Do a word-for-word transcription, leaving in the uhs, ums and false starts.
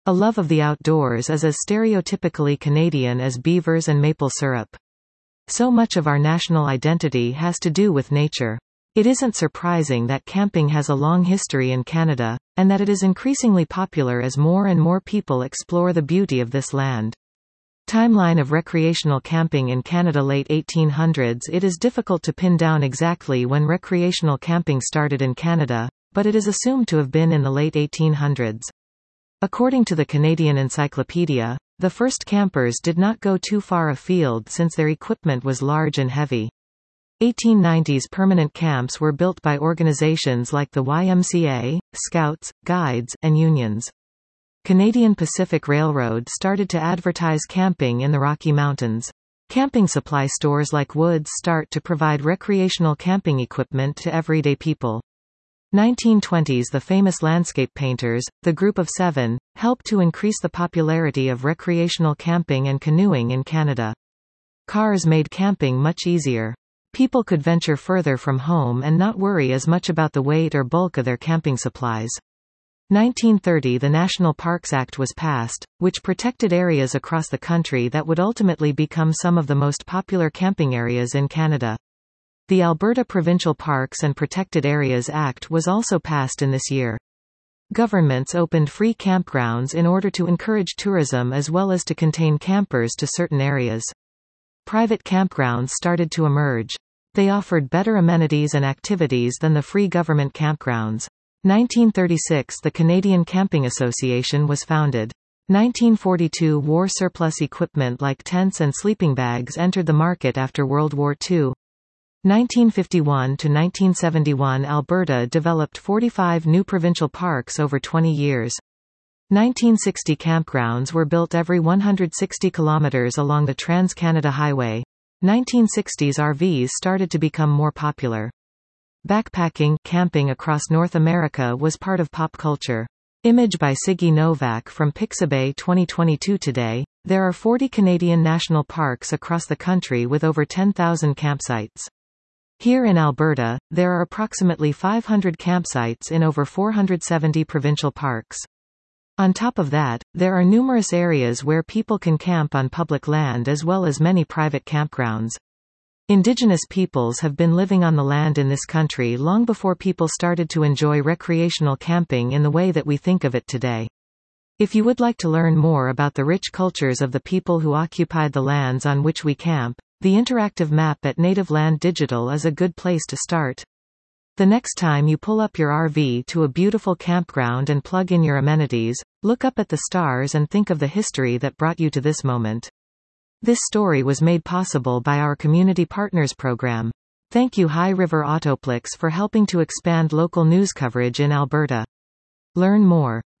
A love of the outdoors is as stereotypically Canadian as beavers and maple syrup. So much of our national identity has to do with nature. It isn't surprising that camping has a long history in Canada, and that it is increasingly popular as more and more people explore the beauty of this land. Timeline of recreational camping in Canada. Late eighteen hundreds. It is difficult to pin down exactly when recreational camping started in Canada, but it is assumed to have been in the late eighteen hundreds. According to the Canadian Encyclopedia, the first campers did not go too far afield since their equipment was large and heavy. eighteen nineties permanent camps were built by organizations like the Y M C A, Scouts, Guides, and unions. Canadian Pacific Railroad started to advertise camping in the Rocky Mountains. Camping supply stores like Woods start to provide recreational camping equipment to everyday people. nineteen twenties. The famous landscape painters, the Group of Seven, helped to increase the popularity of recreational camping and canoeing in Canada. Cars made camping much easier. People could venture further from home and not worry as much about the weight or bulk of their camping supplies. nineteen thirty. The National Parks Act was passed, which protected areas across the country that would ultimately become some of the most popular camping areas in Canada. The Alberta Provincial Parks and Protected Areas Act was also passed in this year. Governments opened free campgrounds in order to encourage tourism as well as to contain campers to certain areas. Private campgrounds started to emerge. They offered better amenities and activities than the free government campgrounds. nineteen thirty-six. The Canadian Camping Association was founded. nineteen forty-two. War surplus equipment like tents and sleeping bags entered the market after World War Two. nineteen fifty-one to nineteen seventy-one. Alberta developed forty-five new provincial parks over twenty years. nineteen sixty. Campgrounds were built every one hundred sixty kilometers along the Trans-Canada Highway. nineteen sixties. R Vs started to become more popular. Backpacking, camping across North America was part of pop culture. Image by Siggy Novak from Pixabay twenty twenty-two. Today, there are forty Canadian national parks across the country with over ten thousand campsites. Here in Alberta, there are approximately five hundred campsites in over four hundred seventy provincial parks. On top of that, there are numerous areas where people can camp on public land as well as many private campgrounds. Indigenous peoples have been living on the land in this country long before people started to enjoy recreational camping in the way that we think of it today. If you would like to learn more about the rich cultures of the people who occupied the lands on which we camp, the interactive map at Native Land Digital is a good place to start. The next time you pull up your R V to a beautiful campground and plug in your amenities, look up at the stars and think of the history that brought you to this moment. This story was made possible by our Community Partners program. Thank you High River Autoplex for helping to expand local news coverage in Alberta. Learn more.